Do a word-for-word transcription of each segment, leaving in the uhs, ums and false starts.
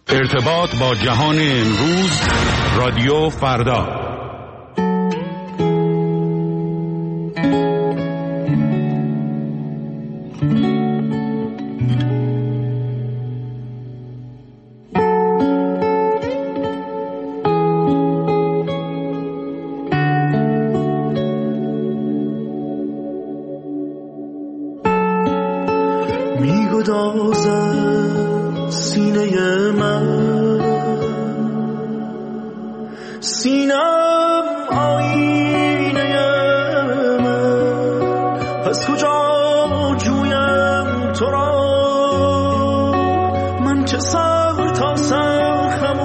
ارتباط با جهان امروز، رادیو فردا. میگدازد سینه من، سینم آینه من، پس کجا جویم تو را؟ من که سر تا سر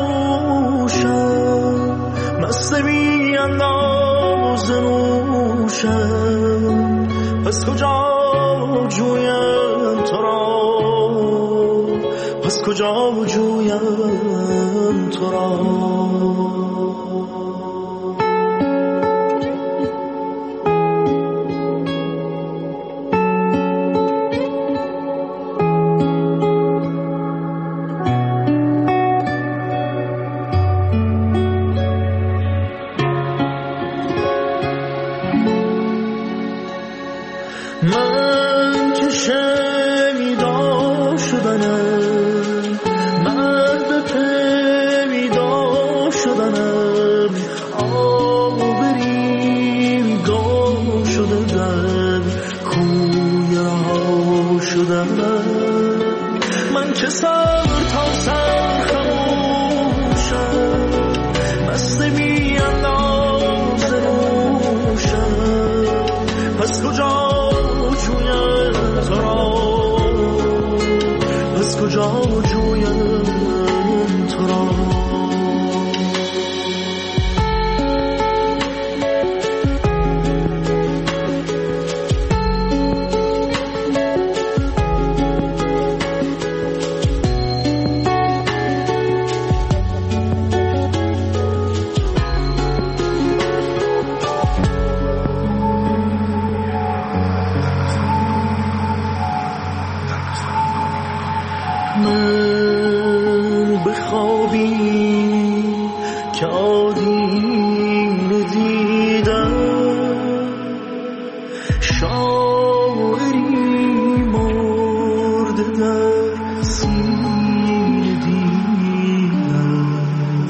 خموشم، مست بی انداز نوشم، پس کجا جویم تو را؟ پس کجا جویم تو را؟ من که شنیدا شدنم، من به پیدا شدنم، آبری گم شده در کوی رها شدنم. من که سر تا سر خموشم، مست بی انداز نوشم، پس کجا جویم تو را؟ پس کجا جویم تو را؟ من بخوابی که آدینه دیدم، شاعری مرده در سینه دیدم.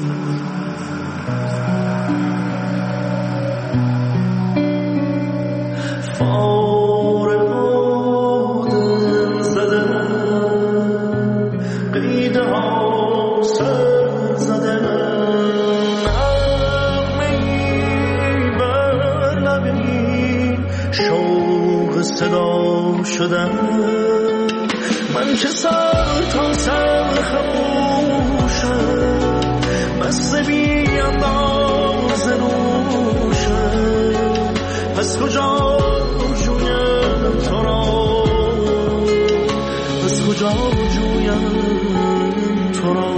فارغ آدم زدم، قیده ها سر زدم، نغمه‌ای بر لبی شوق صدا شدم. من که سر تا سر خموشم، مست بی انداز نوشم، پس کجا جویم تو را؟ پس کجا جویم تو را؟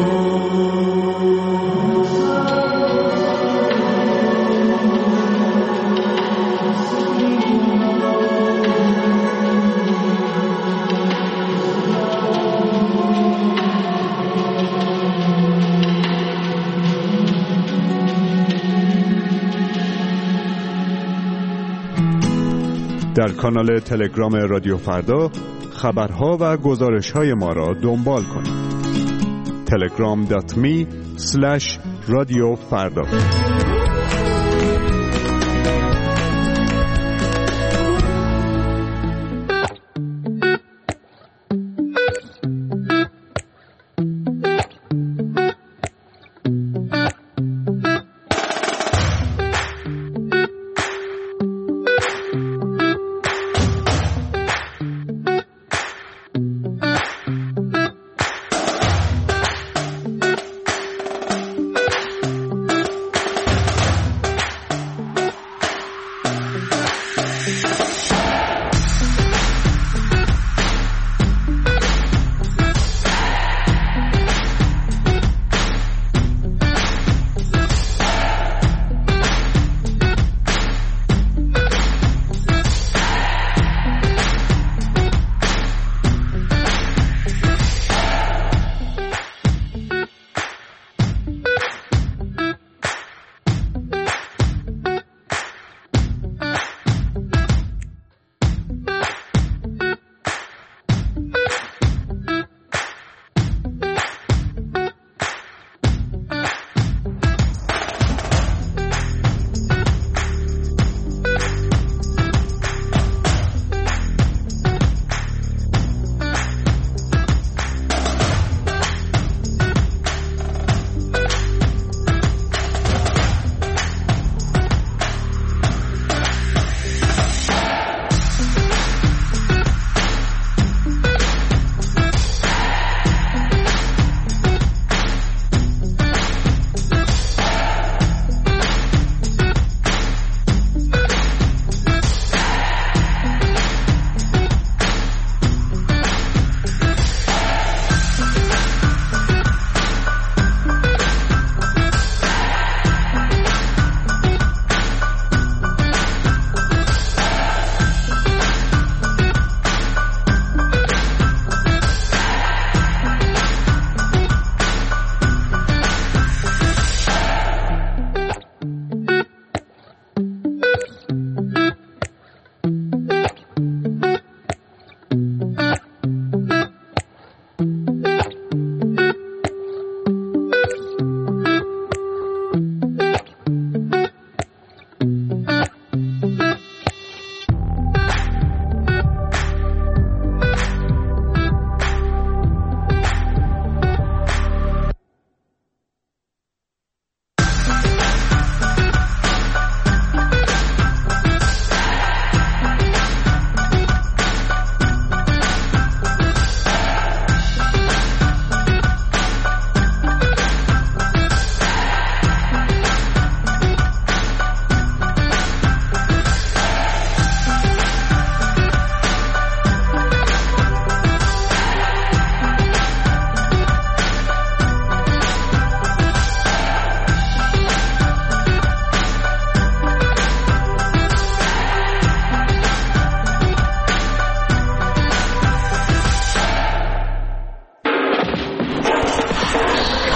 در کانال تلگرام رادیو فردا خبرها و گزارش‌های ما را دنبال کنید. تلگرام دات می اسلش رادیو فردا.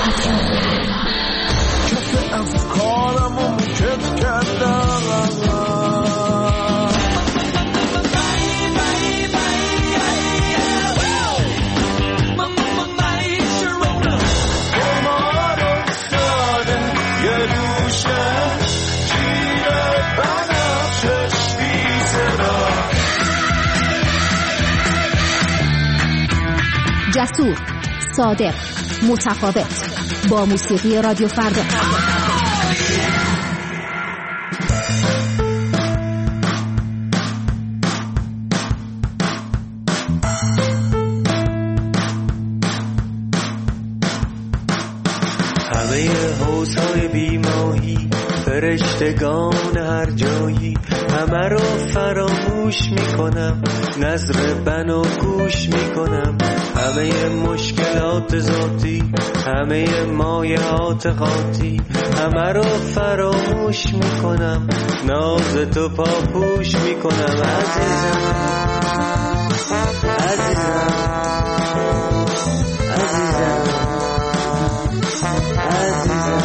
کسی از کارمو میکت کردم جسور، صادق، متفاوت، با موسیقی رادیو فردا. همه حوضهای بیماهی، فرشتگان هر جایی، همه رو فراموش میکنم، نظر بنا گوش میکنم. همه مشکلات ذاتی، همه مایعات خاطی، همه رو فراموش میکنم، ناز تو پاپوش میکنم. عزیزم عزیزم عزیزم عزیزم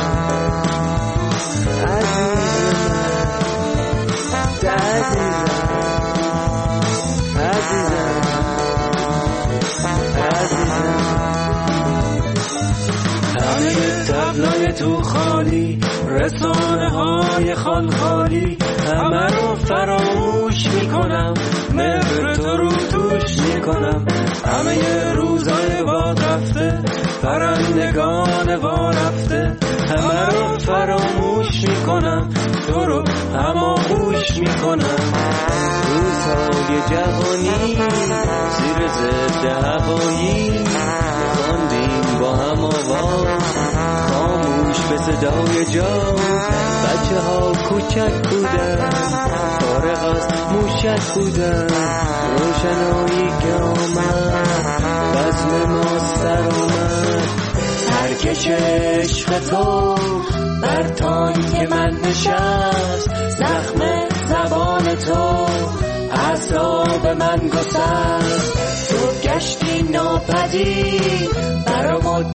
همه تبلای تو خالی، رسانه های خان خالی، همه رو فراموش میکنم، مهر تو رو توش میکنم. همه روزای باد رفته، پرندگان وا رفته، همه رو فراموش میکنم، تو رو هماغوش میکنم. روزهای جوانی زیر ضد هوایی، خواندیم با هم آواز خاموش به صدای جاز. بچه ها کوچک بودن، فارغ از موشک بودن، روشنایی که آمد بزم ما سر اومد. ترکش عشق تو بر تانک من نشست، زخم زبان تو اعصاب من گسست. تو گشتی ناپدید برا ما